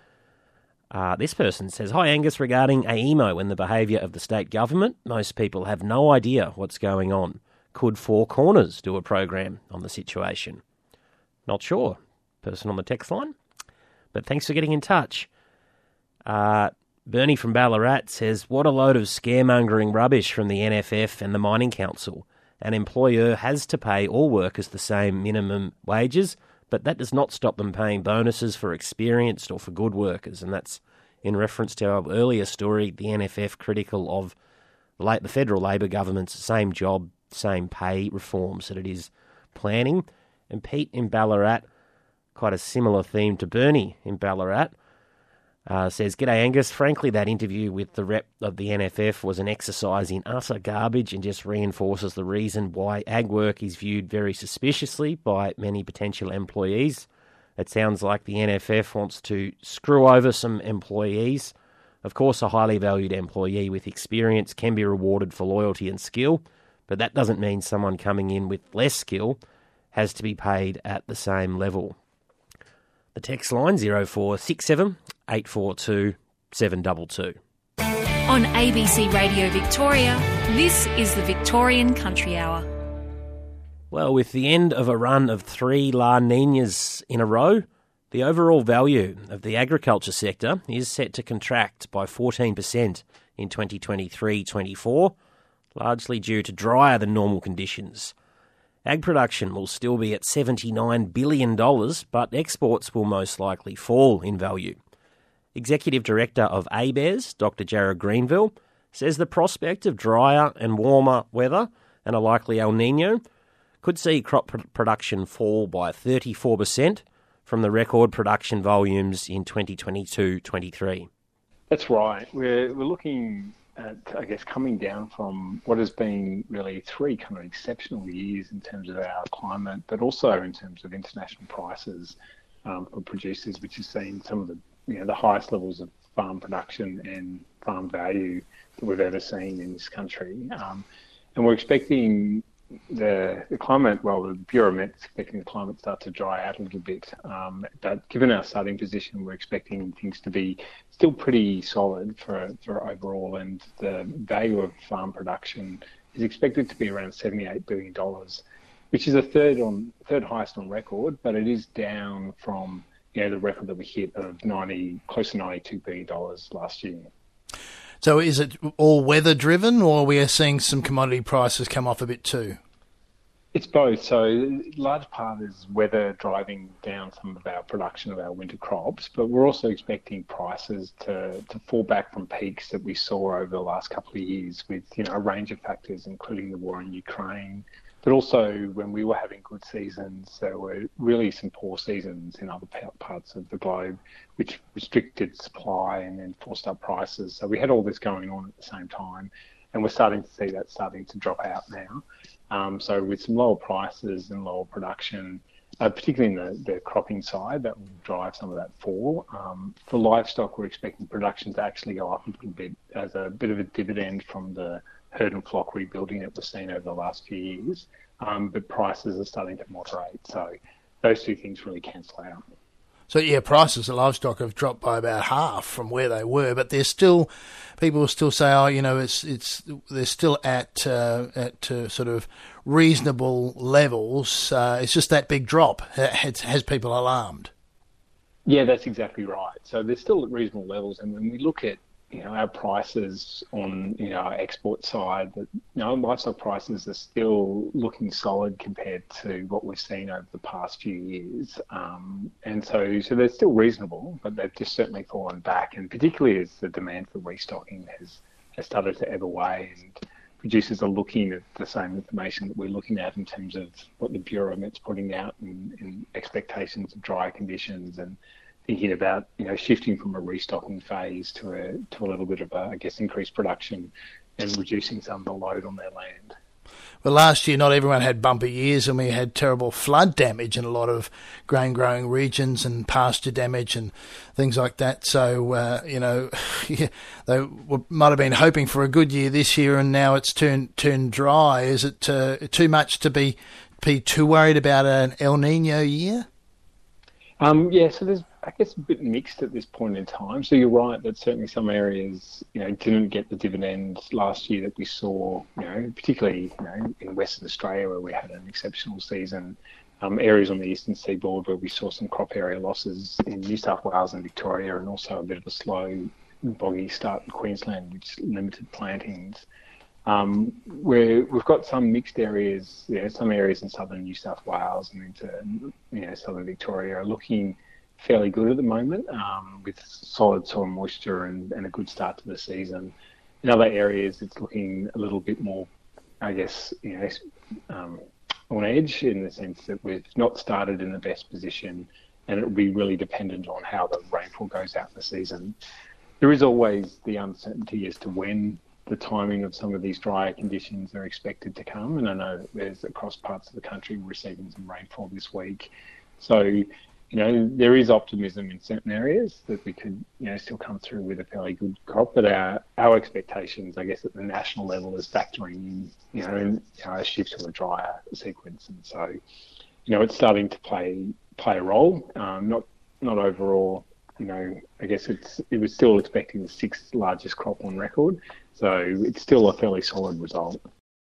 C: This person says, "Hi Angus, regarding AEMO and the behaviour of the state government, most people have no idea what's going on. Could Four Corners do a program on the situation?" Not sure, person on the text line, but thanks for getting in touch. Bernie from Ballarat says, "What a load of scaremongering rubbish from the NFF and the Mining Council. An employer has to pay all workers the same minimum wages, but that does not stop them paying bonuses for experienced or for good workers." And that's in reference to our earlier story, the NFF critical of the federal Labor government's same job, same pay reforms that it is planning. And Pete in Ballarat, quite a similar theme to Bernie in Ballarat, says, "G'day Angus, frankly that interview with the rep of the NFF was an exercise in utter garbage and just reinforces the reason why ag work is viewed very suspiciously by many potential employees. It sounds like the NFF wants to screw over some employees. Of course, a highly valued employee with experience can be rewarded for loyalty and skill, but that doesn't mean someone coming in with less skill has to be paid at the same level." The text line 0467 842 722.
J: On ABC Radio Victoria, this is the Victorian Country Hour.
C: Well, with the end of a run of 3 La Niñas in a row, the overall value of the agriculture sector is set to contract by 14% in 2023-24, largely due to drier than normal conditions. Ag production will still be at $79 billion, but exports will most likely fall in value. Executive Director of ABARES, Dr. Jared Greenville, says the prospect of drier and warmer weather and a likely El Niño could see crop production fall by 34% from the record production volumes in 2022-23.
S: That's right. We're looking at, I guess, coming down from what has been really 3 kind of exceptional years in terms of our climate, but also in terms of international prices for producers, which has seen some of the the highest levels of farm production and farm value that we've ever seen in this country. And we're expecting the climate, well, the Bureau Met's expecting the climate to start to dry out a little bit. But given our starting position, we're expecting things to be still pretty solid for overall, and the value of farm production is expected to be around $78 billion, which is the third highest on record, but it is down from the record that we hit of close to $92 billion last year.
T: So is it all weather driven, or we are seeing some commodity prices come off a bit too?
S: It's both. So a large part is weather driving down some of our production of our winter crops, but we're also expecting prices to fall back from peaks that we saw over the last couple of years with a range of factors, including the war in Ukraine. But also, when we were having good seasons, there were really some poor seasons in other parts of the globe, which restricted supply and then forced up prices. So we had all this going on at the same time, and we're starting to see that starting to drop out now. So with some lower prices and lower production, particularly in the cropping side, that will drive some of that fall. For livestock, we're expecting production to actually go up a little bit as a bit of a dividend from the herd and flock rebuilding that we've seen over the last few years, but prices are starting to moderate. So those two things really cancel out.
T: So yeah, prices of livestock have dropped by about half from where they were, but they're still, people will still say, they're still at sort of reasonable levels. It's just that big drop has people alarmed.
S: Yeah, that's exactly right. So they're still at reasonable levels, and when we look at our prices on our export side, that livestock prices are still looking solid compared to what we've seen over the past few years, and so they're still reasonable, but they've just certainly fallen back, and particularly as the demand for restocking has started to ebb away, and producers are looking at the same information that we're looking at in terms of what the Bureau Met's putting out in expectations of dry conditions and thinking about, shifting from a restocking phase to a little bit of increased production and reducing some of the load on their land.
T: Well, last year not everyone had bumper years, and we had terrible flood damage in a lot of grain-growing regions and pasture damage and things like that. So, they might have been hoping for a good year this year, and now it's turned dry. Is it too much to be too worried about an El Nino year?
S: So there's, I guess, a bit mixed at this point in time. So you're right that certainly some areas, didn't get the dividends last year that we saw, particularly, in Western Australia where we had an exceptional season. Areas on the eastern seaboard where we saw some crop area losses in New South Wales and Victoria, and also a bit of a slow, boggy start in Queensland, which limited plantings. Where we've got some mixed areas, some areas in southern New South Wales and into, southern Victoria are looking fairly good at the moment, with solid soil moisture and a good start to the season. In other areas, it's looking a little bit more, I guess, on edge, in the sense that we've not started in the best position, and it will be really dependent on how the rainfall goes out in the season. There is always the uncertainty as to when the timing of some of these drier conditions are expected to come, and I know that there's across parts of the country receiving some rainfall this week. So, there is optimism in certain areas that we could, still come through with a fairly good crop, but our expectations, I guess, at the national level is factoring in, a shift to a drier sequence, and so, it's starting to play a role, not overall. I guess it was still expecting the sixth largest crop on record, so it's still a fairly solid result.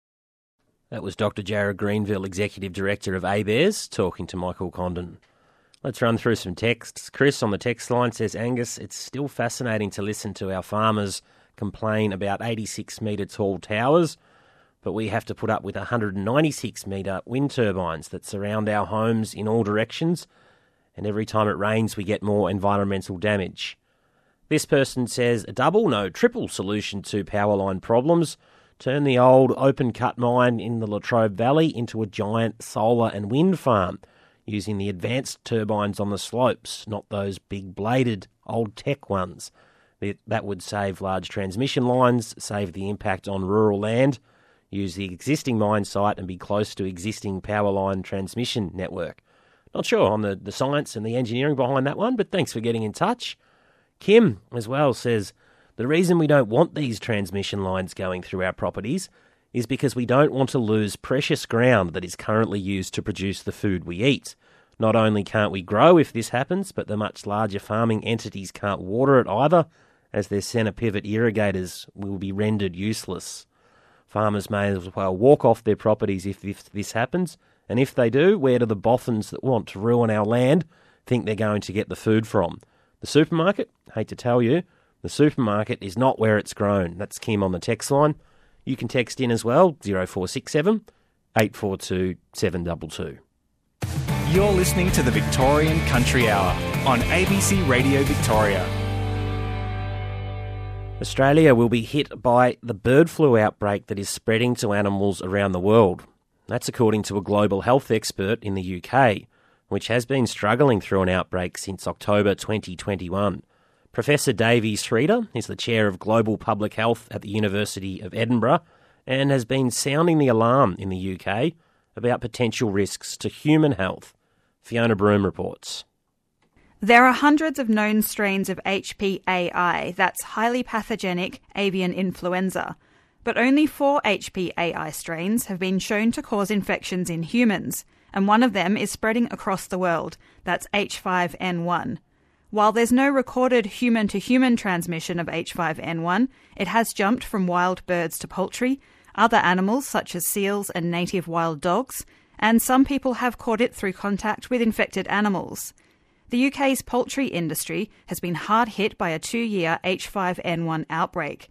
C: That was Dr. Jared Greenville, Executive Director of ABARES, talking to Michael Condon. Let's run through some texts. Chris on the text line says, Angus, it's still fascinating to listen to our farmers complain about 86-metre tall towers, but we have to put up with 196-metre wind turbines that surround our homes in all directions, and every time it rains we get more environmental damage. This person says a double, no, triple solution to power line problems. Turn the old open-cut mine in the Latrobe Valley into a giant solar and wind farm using the advanced turbines on the slopes, not those big-bladed old tech ones. That would save large transmission lines, save the impact on rural land, use the existing mine site and be close to existing power line transmission network. Not sure on the science and the engineering behind that one, but thanks for getting in touch. Kim, as well, says, the reason we don't want these transmission lines going through our properties is because we don't want to lose precious ground that is currently used to produce the food we eat. Not only can't we grow if this happens, but the much larger farming entities can't water it either, as their centre pivot irrigators will be rendered useless. Farmers may as well walk off their properties if this happens, and if they do, where do the boffins that want to ruin our land think they're going to get the food from? The supermarket? Hate to tell you, the supermarket is not where it's grown. That's Kim on the text line. You can text in as well, 0467 842 722.
B: You're listening to the Victorian Country Hour on ABC Radio Victoria.
C: Australia will be hit by the bird flu outbreak that is spreading to animals around the world. That's according to a global health expert in the UK, which has been struggling through an outbreak since October 2021. Professor Davy Sridhar is the Chair of Global Public Health at the University of Edinburgh and has been sounding the alarm in the UK about potential risks to human health. Fiona Broom reports.
U: There are hundreds of known strains of HPAI, that's highly pathogenic avian influenza, but only 4 HPAI strains have been shown to cause infections in humans, and one of them is spreading across the world, that's H5N1. While there's no recorded human-to-human transmission of H5N1, it has jumped from wild birds to poultry, other animals such as seals and native wild dogs, and some people have caught it through contact with infected animals. The UK's poultry industry has been hard hit by a 2-year H5N1 outbreak.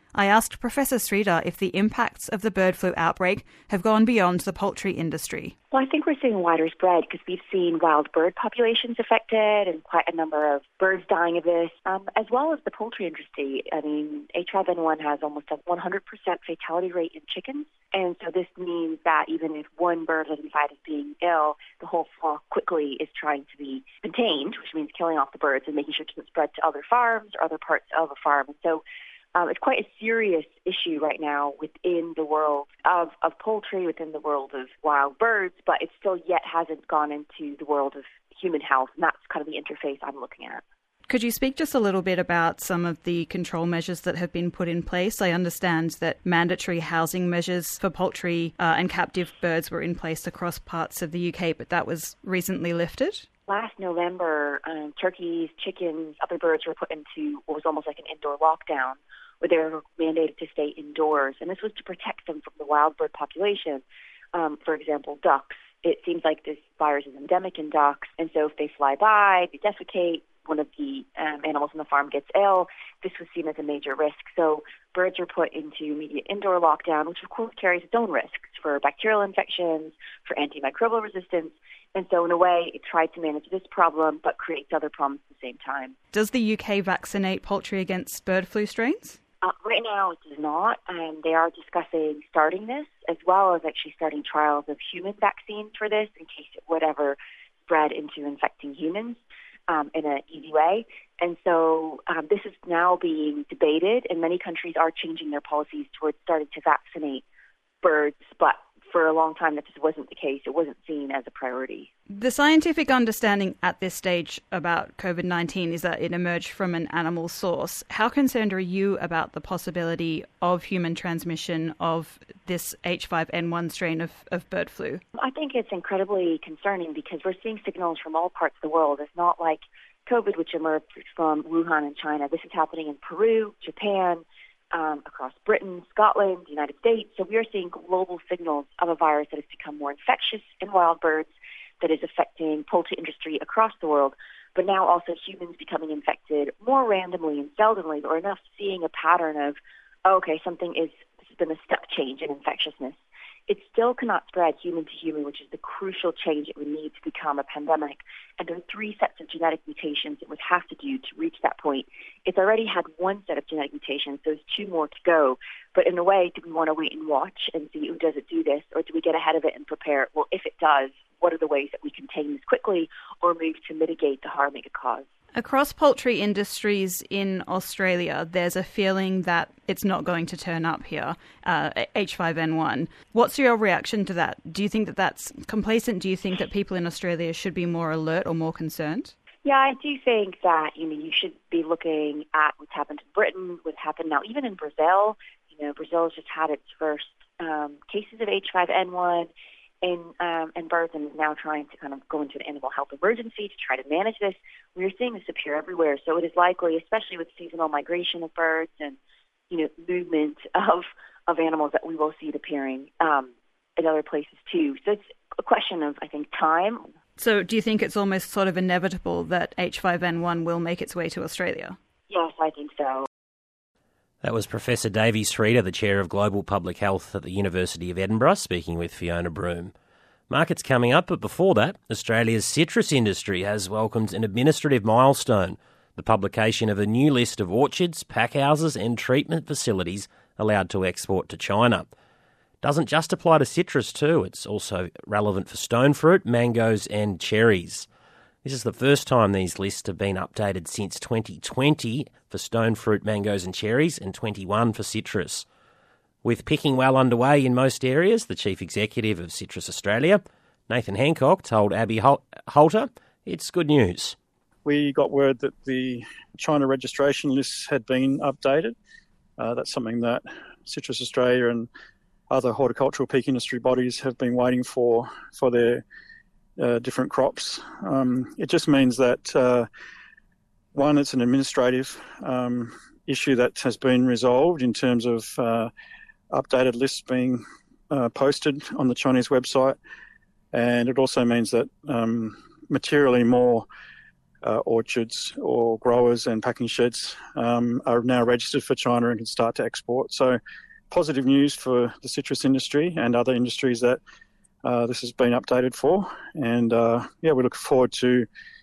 U: I asked Professor Sreedhar if the impacts of the bird flu outbreak have gone beyond the poultry industry.
A: Well, I think we're seeing wider spread because we've seen wild bird populations affected and quite a number of birds dying of this, as well as the poultry industry. I mean, H5N1 has almost a 100% fatality rate in chickens. And so this means that even if one bird identified as being ill, the whole flock quickly is trying to be contained, which means killing off the birds and making sure it doesn't spread to other farms or other parts of a farm. And so it's quite a serious issue right now within the world of poultry, within the world of wild birds, but it still yet hasn't gone into the world of human health, and that's kind of the interface I'm looking at.
U: Could you speak just a little bit about some of the control measures that have been put in place? I understand that mandatory housing measures for poultry and captive birds were in place across parts of the UK, but that was recently lifted.
A: Last November, turkeys, chickens, other birds were put into what was almost like an indoor lockdown, where they were mandated to stay indoors. And this was to protect them from the wild bird population. For example, ducks. It seems like this virus is endemic in ducks, and so if they fly by, they defecate, one of the animals on the farm gets ill, this was seen as a major risk. So birds were put into immediate indoor lockdown, which of course carries its own risks for bacterial infections, for antimicrobial resistance. And so in a way, it tried to manage this problem, but creates other problems at the same time.
U: Does the UK vaccinate poultry against bird flu strains?
A: Right now, it does not. They are discussing starting this, as well as actually starting trials of human vaccines for this, in case it would ever spread into infecting humans in an easy way. And so this is now being debated, and many countries are changing their policies towards starting to vaccinate birds, but for a long time that just wasn't the case. It wasn't seen as a priority.
U: The scientific understanding at this stage about COVID-19 is that it emerged from an animal source. How concerned are you about the possibility of human transmission of this H5N1 strain of bird flu?
A: I think it's incredibly concerning because we're seeing signals from all parts of the world. It's not like COVID, which emerged from Wuhan in China. This is happening in Peru, Japan, across Britain, Scotland, the United States. So we are seeing global signals of a virus that has become more infectious in wild birds, that is affecting poultry industry across the world, but now also humans becoming infected more randomly and seldomly, but we're enough seeing a pattern of, this has been a step change in infectiousness. It still cannot spread human to human, which is the crucial change it would need to become a pandemic. And there are 3 sets of genetic mutations it would have to do to reach that point. It's already had 1 set of genetic mutations, so there's 2 more to go. But in a way, do we want to wait and watch and see, does it do this? Or do we get ahead of it and prepare? Well, if it does, what are the ways that we contain this quickly or move to mitigate the harm it could cause?
U: Across poultry industries in Australia, there's a feeling that it's not going to turn up here, H5N1. What's your reaction to that? Do you think that that's complacent? Do you think that people in Australia should be more alert or more concerned?
A: Yeah, I do think that you should be looking at what's happened in Britain, what's happened now even in Brazil. Brazil has just had its first cases of H5N1 in birds and is now trying to kind of go into an animal health emergency to try to manage this. We're seeing this appear everywhere, so it is likely, especially with seasonal migration of birds and movement of animals, that we will see it appearing in other places too. So it's a question of, I think, time.
U: So do you think it's almost sort of inevitable that H5N1 will make its way to Australia?
A: Yes, I think so.
C: That was Professor Davy Sreedhar, the Chair of Global Public Health at the University of Edinburgh, speaking with Fiona Broome. Market's coming up, but before that, Australia's citrus industry has welcomed an administrative milestone, the publication of a new list of orchards, packhouses and treatment facilities allowed to export to China. Doesn't just apply to citrus too, it's also relevant for stone fruit, mangoes and cherries. This is the first time these lists have been updated since 2020 for stone fruit, mangoes and cherries, and 21 for citrus. With picking well underway in most areas, the Chief Executive of Citrus Australia, Nathan Hancock, told Abby Holter it's good news.
V: We got word that the China registration lists had been updated. That's something that Citrus Australia and other horticultural peak industry bodies have been waiting for their different crops. It just means that, one, it's an administrative issue that has been resolved in terms of updated lists being posted on the Chinese website, and it also means that materially more orchards or growers and packing sheds are now registered for China and can start to export. So positive news for the citrus industry and other industries that this has been updated for. And we look forward to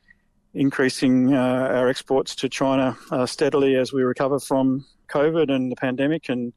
V: increasing our exports to China steadily as we recover from COVID and the pandemic, and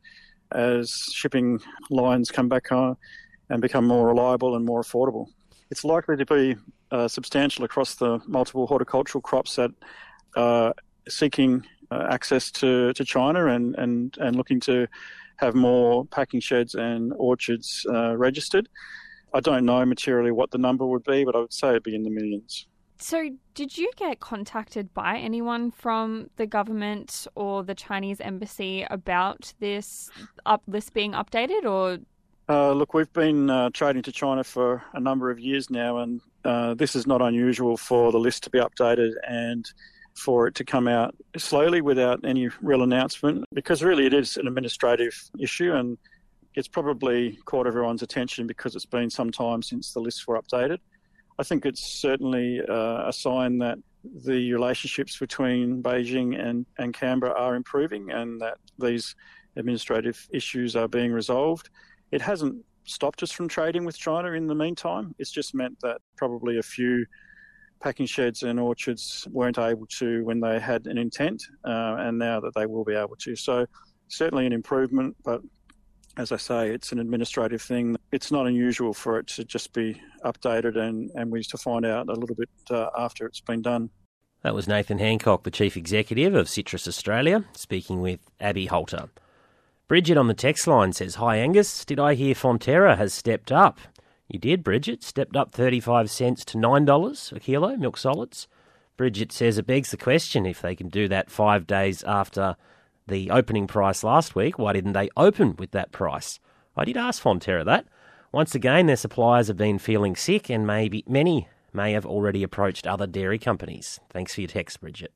V: as shipping lines come back on and become more reliable and more affordable. It's likely to be substantial across the multiple horticultural crops that are seeking access to China and looking to have more packing sheds and orchards registered. I don't know materially what the number would be, but I would say it'd be in the millions.
E: So did you get contacted by anyone from the government or the Chinese embassy about this list being updated, or...?
V: Look, we've been trading to China for a number of years now, and this is not unusual for the list to be updated and for it to come out slowly without any real announcement, because really it is an administrative issue, and it's probably caught everyone's attention because it's been some time since the lists were updated. I think it's certainly a sign that the relationships between Beijing and Canberra are improving and that these administrative issues are being resolved. It hasn't stopped us from trading with China in the meantime. It's just meant that probably a few packing sheds and orchards weren't able to when they had an intent, and now that they will be able to. So certainly an improvement, but as I say, it's an administrative thing. It's not unusual for it to just be updated, and we used to find out a little bit after it's been done.
C: That was Nathan Hancock, the Chief Executive of Citrus Australia, speaking with Abby Holter. Bridget on the text line says, "Hi Angus, did I hear Fonterra has stepped up?" You did, Bridget. Stepped up 35 cents to $9 a kilo, milk solids. Bridget says it begs the question, if they can do that 5 days after the opening price last week, why didn't they open with that price? I did ask Fonterra that. Once again, their suppliers have been feeling sick, and maybe many may have already approached other dairy companies. Thanks for your text, Bridget.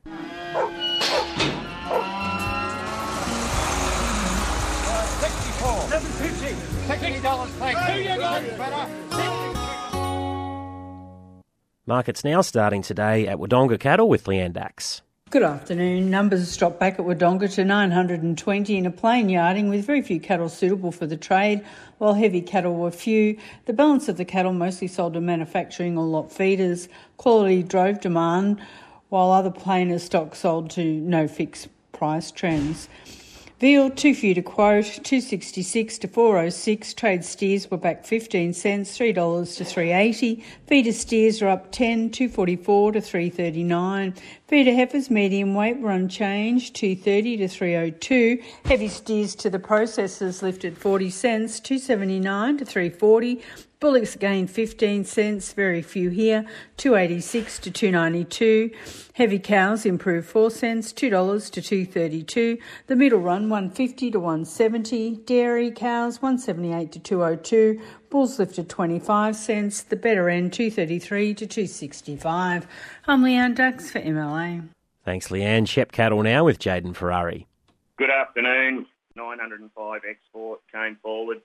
C: Markets now starting today at Wodonga Cattle with Leanne Dax.
F: Good afternoon. Numbers dropped back at Wodonga to 920 in a plain yarding with very few cattle suitable for the trade, while heavy cattle were few. The balance of the cattle mostly sold to manufacturing or lot feeders. Quality drove demand, while other plainer stock sold to no fixed price trends. Veal, too few to quote, $2.66 to $4.06. Trade steers were back 15 cents, $3 to $3.80. Feeder steers are up 10, $2.44 to $3.39. Feeder heifers medium weight were unchanged, $2.30 to $3.02. Heavy steers to the processors lifted 40 cents, $2.79 to $3.40. Bullocks gained 15 cents, very few here, $2.86 to $2.92. Heavy cows improved 4 cents, $2 to $2.32. The middle run, $1.50 to $1.70. Dairy cows, $1.78 to $2.02. Bulls lifted 25 cents. The better end, $2.33 to $2.65. I'm Leanne Dax for MLA.
C: Thanks, Leanne. Shep Cattle now with Jaden Ferrari.
W: Good afternoon. 905 export came forward,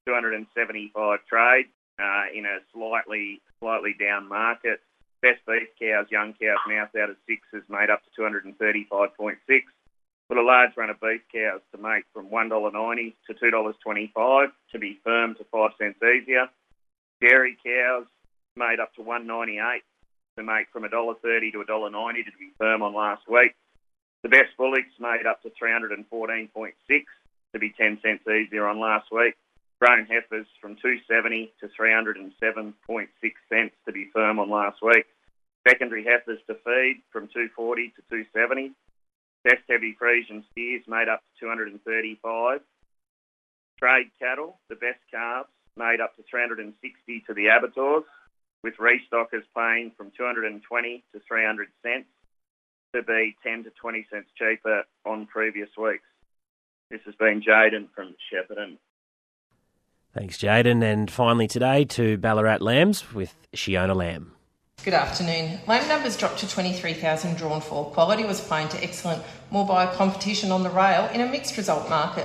W: 275 trade. In a slightly down market. Best beef cows, young cows, mouth out of sixes made up to 235.6. With a large run of beef cows to make from $1.90 to $2.25 to be firm to 5 cents easier. Dairy cows made up to $1.98 to make from $1.30 to $1.90 to be firm on last week. The best bullocks made up to 314.6 to be 10 cents easier on last week. Grown heifers from $2.70 to 307.6 cents to be firm on last week. Secondary heifers to feed from $2.40 to $2.70. Best heavy Friesian steers made up to $235. Trade cattle, the best calves, made up to $360 to the abattoirs, with restockers paying from $220 to 300 cents to be 10 to 20 cents cheaper on previous weeks. This has been Jaden from Shepparton.
C: Thanks, Jaden. And finally today to Ballarat Lambs with Shiona Lamb.
X: Good afternoon. Lamb numbers dropped to 23,000 drawn for. Quality was playing to excellent more by competition on the rail in a mixed result market.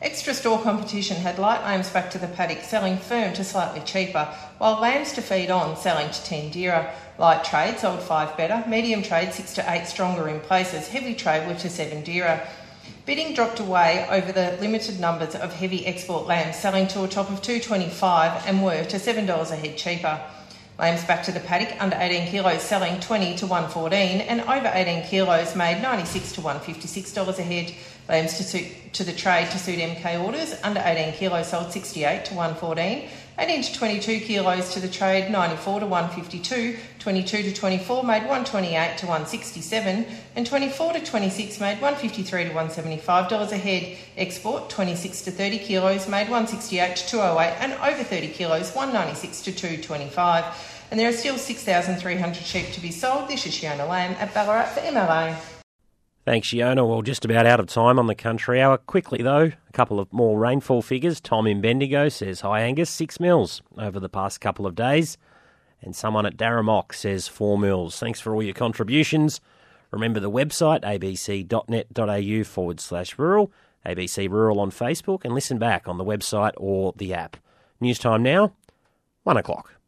X: Extra store competition had light lambs back to the paddock selling firm to slightly cheaper, while lambs to feed on selling to 10 dearer. Light trade sold 5 better, medium trade 6 to 8 stronger in places, heavy trade were to 7 dearer. Bidding dropped away over the limited numbers of heavy export lambs selling to a top of $2.25 and were to $7 a head cheaper. Lambs back to the paddock under 18 kilos selling $20 to $1.14 and over 18 kilos made $96 to $156 a head. Lambs to the trade to suit MK orders under 18 kilos sold $68 to $1.14. 18 to 22 kilos to the trade $94 to $152. 22 to 24 made $128 to $167 and 24 to 26 made $153 to $175 a head. Export 26 to 30 kilos made $168 to $208 and over 30 kilos $196 to $225. And there are still 6,300 sheep to be sold. This is Shiona Lamb at Ballarat for MLA.
C: Thanks, Shiona. Well, just about out of time on the Country Hour. Quickly, though, a couple of more rainfall figures. Tom in Bendigo says, "Hi, Angus, 6 mils over the past couple of days." And someone at Darramock says 4 mils. Thanks for all your contributions. Remember the website, abc.net.au/rural, ABC Rural on Facebook, and listen back on the website or the app. News time now, 1 o'clock.